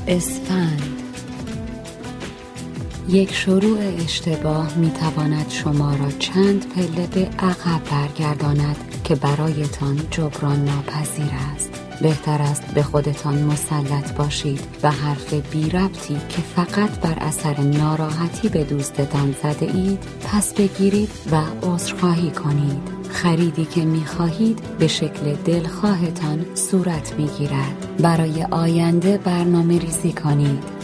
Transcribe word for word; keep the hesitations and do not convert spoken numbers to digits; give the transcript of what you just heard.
اسفند. یک شروع اشتباه میتواند شما را چند پله به عقب برگرداند که برایتان جبران ناپذیر است. بهتر است به خودتان مسلط باشید و حرف بی ربطی که فقط بر اثر ناراحتی به دوستتان زده اید پس بگیرید و عذرخواهی کنید. خریدی که می‌خواهید به شکل دلخواهتان صورت می‌گیرد. برای آینده برنامه ریزی کنید.